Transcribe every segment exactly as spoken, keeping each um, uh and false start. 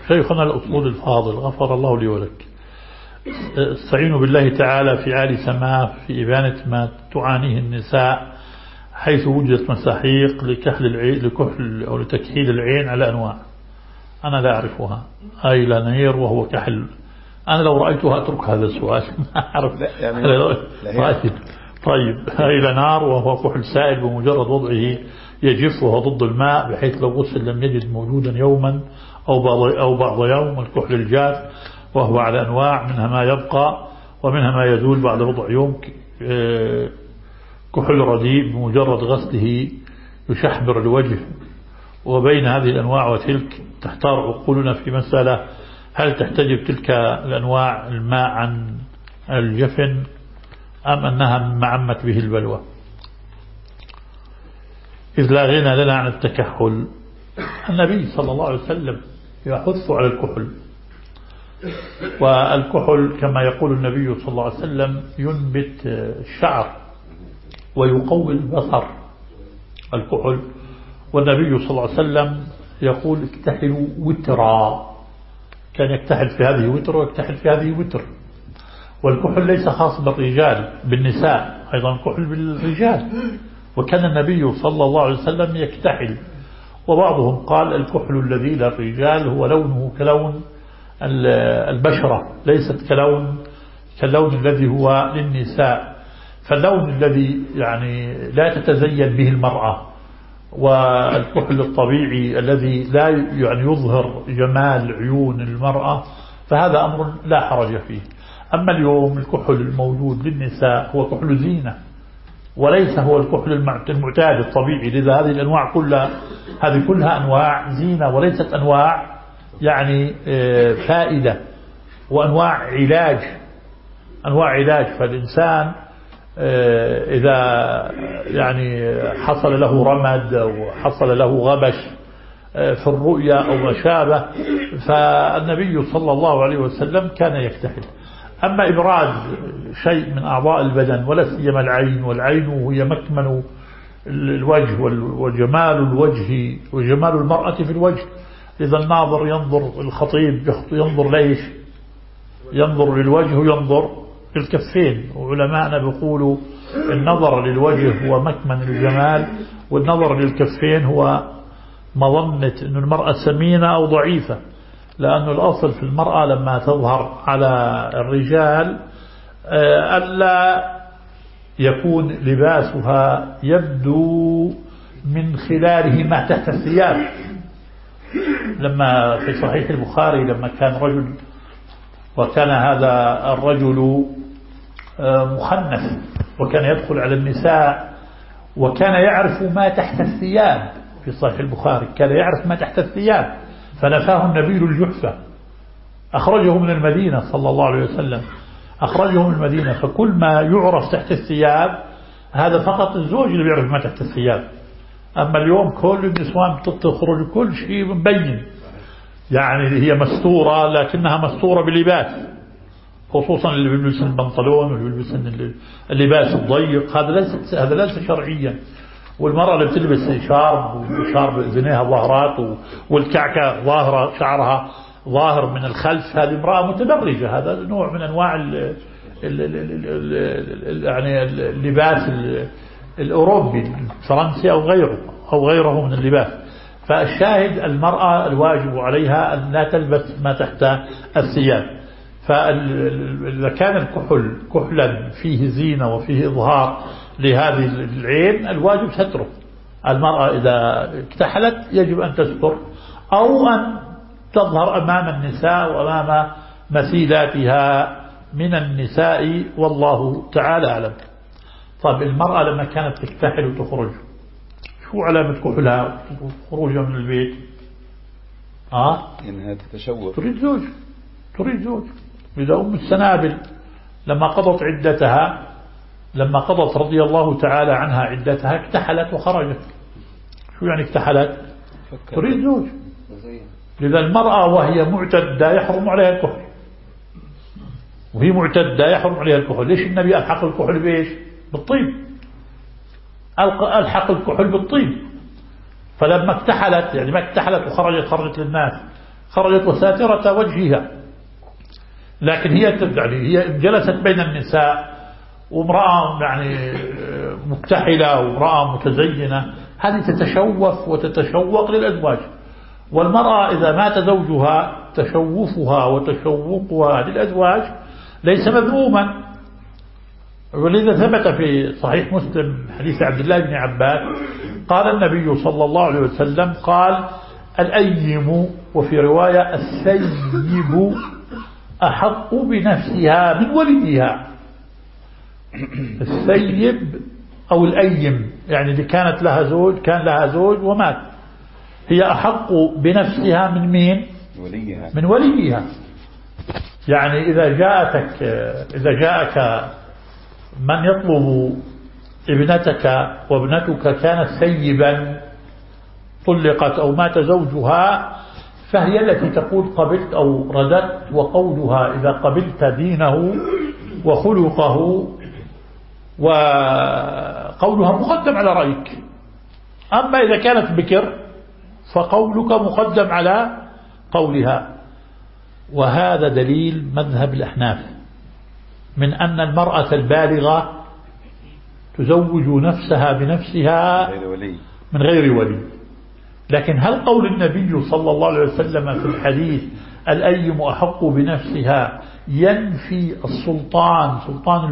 شيخنا الأصول الفاضل غفر الله لي ولك، استعينوا بالله تعالى في آل سماء في إبانة ما تعانيه النساء حيث وجدت مساحيق لكحل العين لكحل أو لتكحيل العين على أنواع أنا لا أعرفها، أيلانير وهو كحل. أنا لو رأيتها أترك هذا السؤال ما أعرف يعني. طيب أيلانار وهو كحل سائل بمجرد وضعه يجف وهو ضد الماء بحيث لو غسل لم يجد موجودا يوما أو بعض أو بعض يوم. الكحل الجاف وهو على أنواع منها ما يبقى ومنها ما يزول بعد بضع يوم. كحل رديء بمجرد غسله يشحبر الوجه. وبين هذه الأنواع وتلك تحتار عقولنا في مسألة هل تحتجب تلك الأنواع الماء عن الجفن أم أنها معمت به البلوى، إذ لا غنى لنا عن التكحل. النبي صلى الله عليه وسلم يحث على الكحل، والكحل كما يقول النبي صلى الله عليه وسلم ينبت الشعر ويقوي البصر الكحل. والنبي صلى الله عليه وسلم يقول اكتحلوا وترا، كان يكتحل في هذه وتر ويكتحل في هذه وتر. والكحل ليس خاص بالرجال، بالنساء أيضا الكحل بالرجال، وكان النبي صلى الله عليه وسلم يكتحل. وبعضهم قال الكحل الذي للرجال هو لونه كلون البشرة ليست كلون كاللون الذي هو للنساء، فاللون الذي يعني لا تتزين به المرأة، والكحل الطبيعي الذي لا يعني يظهر جمال عيون المرأة فهذا أمر لا حرج فيه. أما اليوم الكحل الموجود للنساء هو كحل زينة وليس هو الكحل المعتاد الطبيعي، لذا هذه الأنواع كلها هذه كلها أنواع زينة وليست أنواع يعني فائدة وأنواع علاج أنواع علاج. فالإنسان إذا يعني حصل له رمد أو حصل له غبش في الرؤيا أو ما شابه فالنبي صلى الله عليه وسلم كان يكتحل. أما إبراز شيء من أعضاء البدن ولا سيما العين، والعين هي مكمن الوجه وجمال الوجه وجمال المرأة في الوجه، إذا الناظر ينظر الخطيب ينظر ليش ينظر للوجه وينظر للكفين. وعلماءنا بيقولوا النظر للوجه هو مكمن الجمال، والنظر للكفين هو مظنة أن المرأة سمينة أو ضعيفة، لأن الأصل في المرأة لما تظهر على الرجال ألا يكون لباسها يبدو من خلاله ما تحت الثياب. لما في صحيح البخاري لما كان رجل وكان هذا الرجل مخنث وكان يدخل على النساء وكان يعرف ما تحت الثياب، في صحيح البخاري كان يعرف ما تحت الثياب فنفاه النبي الجحفة، أخرجه من المدينة صلى الله عليه وسلم أخرجه من المدينة. فكل ما يعرف تحت الثياب هذا فقط الزوج اللي بيعرف ما تحت الثياب. أما اليوم كل النسوان تخرج كل شيء مبين، يعني هي مستورة لكنها مستورة بلباس، خصوصا اللي بيلبس البنطلون واللي بيلبس اللباس الضيق، هذا ليس هذا ليس شرعيا. والمرأة اللي بتلبس شارب وشارب ذنيها ظاهرات والكعكة ظاهرة شعرها ظاهر من الخلف، هذه امرأة متبرجة، هذا نوع من أنواع ال ال ال يعني اللباس الأوروبي الفرنسي أو غيره أو غيره من اللباس. فالشاهد المرأة الواجب عليها أن لا تلبس ما تحت الثياب. فإذا كان الكحل كحلا فيه زينة وفيه إظهار لهذه العين الواجب ستره. المرأة إذا اكتحلت يجب أن تستر أو أن تظهر أمام النساء وأمام مثيلاتها من النساء، والله تعالى أعلم. طيب المرأة لما كانت تكتحل وتخرج شو علامة كحلها خروجها من البيت؟ آه؟ إنها تتشوف، تريد زوج تريد زوج. إذا أم السنابل لما قضت عدتها لما قضت رضي الله تعالى عنها عدتها اكتحلت وخرجت. شو يعني اكتحلت؟ تريد زوج. لذا المرأة وهي معتدة يحرم عليها الكحل، وهي معتدة يحرم عليها الكحل. ليش النبي ألحق الكحل بإيش؟ بالطيب، ألحق الكحل بالطيب. فلما اكتحلت يعني ما اكتحلت وخرجت خرجت للناس، خرجت وساترة وجهها، لكن هي يعني هي جلست بين النساء وامرأة يعني مكتحلة وامرأة متزينة، هذه تتشوف وتتشوق للأزواج. والمرأة إذا مات زوجها تشوفها وتشوقها للأزواج ليس مذموما. ولذا ثبت في صحيح مسلم حديث عبد الله بن عباس قال النبي صلى الله عليه وسلم قال الأيم وفي رواية السيب أحق بنفسها من وليها. السيب أو الأيم يعني اللي كانت لها زوج كان لها زوج ومات، هي أحق بنفسها من مين؟ وليها. من وليها. يعني إذا جاءتك إذا جاءك من يطلب ابنتك وابنتك كانت سيبا طلقت أو مات زوجها، فهي التي تقول قبلت أو رددت، وقولها إذا قبلت دينه وخلقه وقولها مقدم على رأيك. أما إذا كانت بكر فقولك مقدم على قولها. وهذا دليل مذهب الأحناف من أن المرأة البالغة تزوج نفسها بنفسها من غير ولي. لكن هل قول النبي صلى الله عليه وسلم في الحديث الأيم أحق بنفسها ينفي السلطان سلطان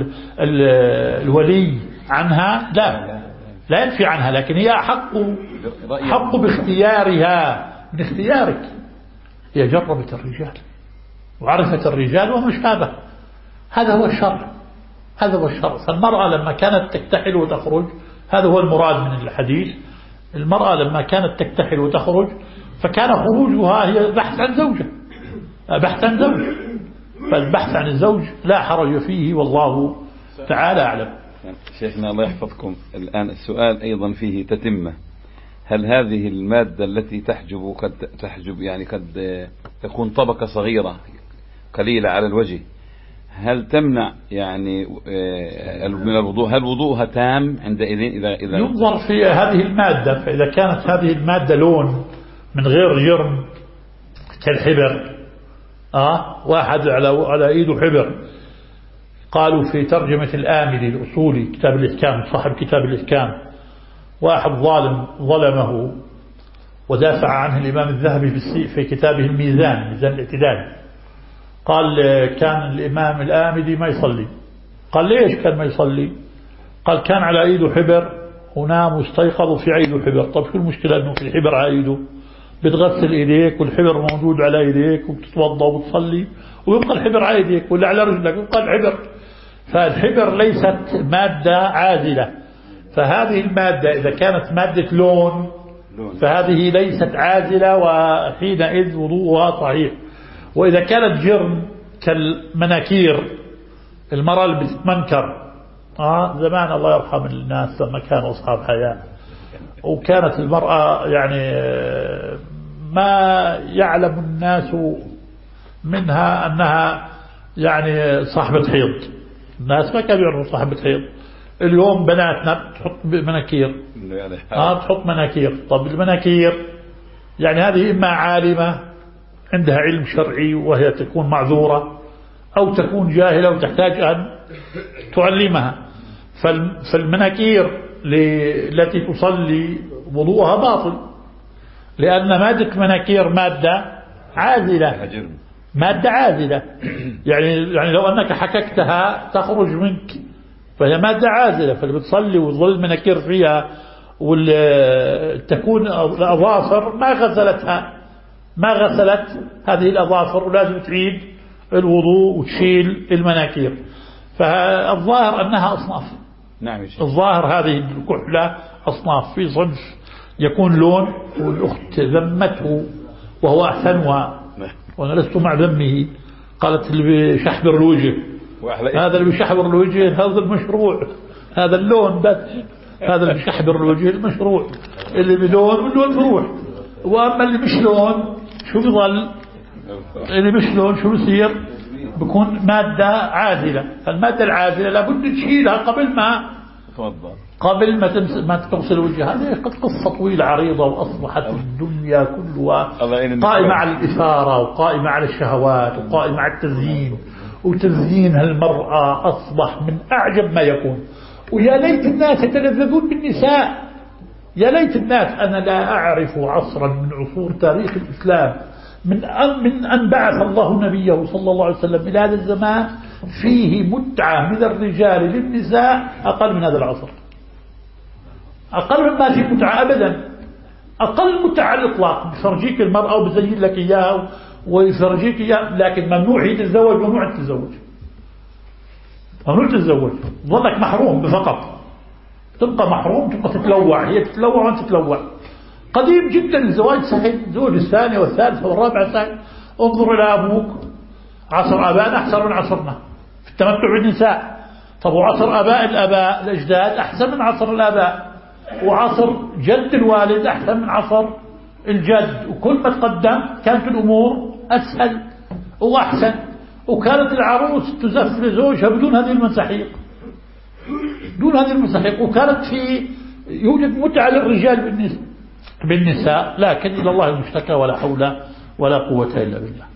الولي عنها؟ لا، لا ينفي عنها، لكن هي أحق حق باختيارها من اختيارك. هي جربت الرجال وعرفت الرجال ومش هذا هذا هو الشر هذا هو الشر. فالمرأة لما كانت تكتحل وتخرج، هذا هو المراد من الحديث، المرأة لما كانت تكتحل وتخرج فكان خروجها هي بحث عن زوجة بحث عن زوج. فالبحث عن الزوج لا حرج فيه والله تعالى أعلم. شيخنا الله يحفظكم، الآن السؤال أيضا فيه تتمة. هل هذه المادة التي تحجب قد تحجب يعني قد تكون طبقة صغيرة قليلة على الوجه، هل تمنع يعني من الوضوء؟ هل وضوءها تام عندئذ إذا إذا ينظر في هذه المادة؟ فإذا كانت هذه المادة لون من غير جرم كالحبر، آه واحد على على إيده حبر، قالوا في ترجمة الآملي الأصولي كتاب الإحكام صاحب كتاب الإحكام، واحد ظالم ظلمه ودافع عنه الإمام الذهبي في كتابه الميزان ميزان الاعتدال، قال كان الإمام الآمدي ما يصلي. قال ليش كان ما يصلي؟ قال كان على ايده حبر ونام واستيقظ في عيده حبر. طب شو المشكلة انه في الحبر على ايده؟ بتغسل ايديك والحبر موجود على ايديك وبتتوضا وبتصلي ويبقى الحبر على ايديك ولا على رجلك يبقى الحبر. فالحبر ليست مادة عازلة، فهذه المادة إذا كانت مادة لون فهذه ليست عازلة وحينئذ وضوءها صحيح. وإذا كانت جرم كالمناكير، المرأة اللي بتتمنكر، آه زمان الله يرحم الناس لما كانوا أصحاب حياة، وكانت المرأة يعني ما يعلم الناس منها أنها يعني صاحبة حيض، الناس ما كانوا يعرفوا صاحبة حيض. اليوم بناتنا تحط مناكير، آه تحط مناكير. طب المناكير يعني هذه إما عالمة عندها علم شرعي وهي تكون معذورة، أو تكون جاهلة وتحتاج أن تعلمها. فالمناكير التي تصلي وضوءها باطل، لأن مادة مناكير مادة عازلة، مادة عازلة يعني يعني لو أنك حككتها تخرج منك، فهي مادة عازلة. فاللي بتصلي وظل المناكير فيها وتكون الأظافر ما غسلتها ما غسلت هذه الأظافر، ولازم تعيد الوضوء وتشيل المناكير. فالظاهر أنها أصناف. نعم. الظاهر هذه الكحلة أصناف، في صنف يكون لون والأخت ذمته وهو أحسنها وأنا لست مع ذمه، قالت اللي بيشحبر الوجه، هذا اللي بيشحبر الوجه هذا المشروع، هذا اللون بس، هذا اللي بيشحبر الوجه المشروع، اللي بلون واللون بروح. وأما اللي مش لون شو بيظل؟ اللي مش لون شو بصير؟ بكون مادة عازلة. فالمادة العازلة لابد تشيلها قبل ما تفضل. قبل ما تمس... ما تغسل وجهها. هذه قصة طويلة عريضة، وأصبحت الدنيا كلها قائمة على الإثارة وقائمة على الشهوات وقائمة على التزيين، وتزيين المرأة أصبح من أعجب ما يكون. ويا ليت الناس يتلذذون بالنساء، يا ليت الناس. أنا لا أعرف عصرا من عصور تاريخ الإسلام من أن, من أن بعث الله نبيه صلى الله عليه وسلم إلى هذا الزمان فيه متعة من الرجال للنساء أقل من هذا العصر. أقل مما فيه متعة أبدا، أقل متعة على الإطلاق. بفرجيك المرأة وبزين لك إياها ويفرجيك إياها، لكن ممنوع هي تتزوج، ممنوع تتزوج، ممنوع تتزوج، ظلك محروم فقط، تبقى محروم، تبقى تتلوع، هي تتلوع وانت تتلوع. قديم جدا الزواج سهل، زوج الثانية والثالثة والرابعة سهل. انظر إلى أبوك، عصر آبائنا أحسن من عصرنا في التمتع بالنساء. طب وعصر آباء الآباء الأجداد أحسن من عصر الآباء، وعصر جد الوالد أحسن من عصر الجد. وكل ما تقدم كانت الأمور أسهل وأحسن، وكانت العروس تزف لزوجها بدون هذه المساحيق، دون هذه المساحيق. وكانت في يوجد متعة للرجال بالنساء، لكن إلى الله المشتكى، ولا حول ولا قوة إلا بالله.